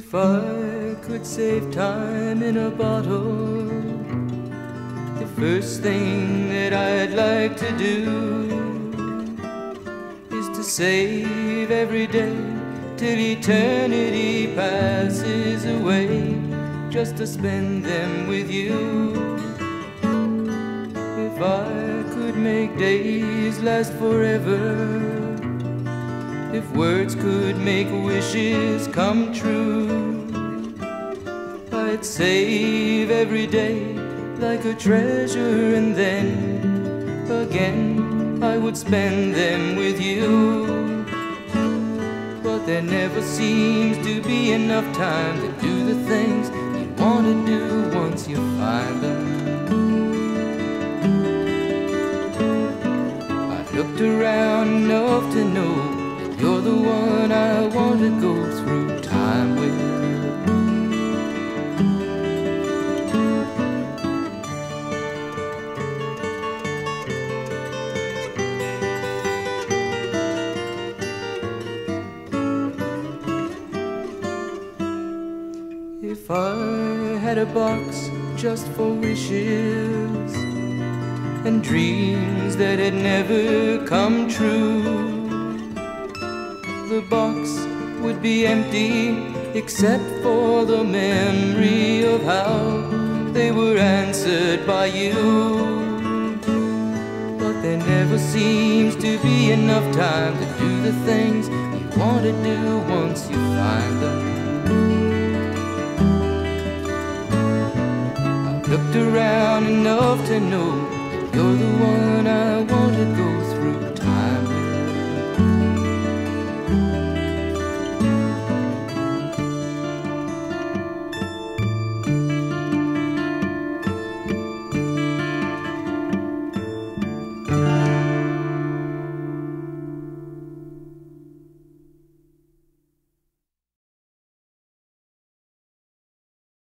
If I could save time in a bottle, the first thing that I'd like to do is to save every day till eternity passes away, just to spend them with you. If I could make days last forever, if words could make wishes come true, I'd save every day like a treasure, and then again I would spend them with you. But there never seems to be enough time to do the things you want to do once you find them. I've looked around enough to know that you're the one I want to go through time with. If I had a box just for wishes and dreams that had never come true, the box would be empty except for the memory of how they were answered by you. But there never seems to be enough time to do the things you want to do once you find them. Looked around enough to know that you're the one I want to go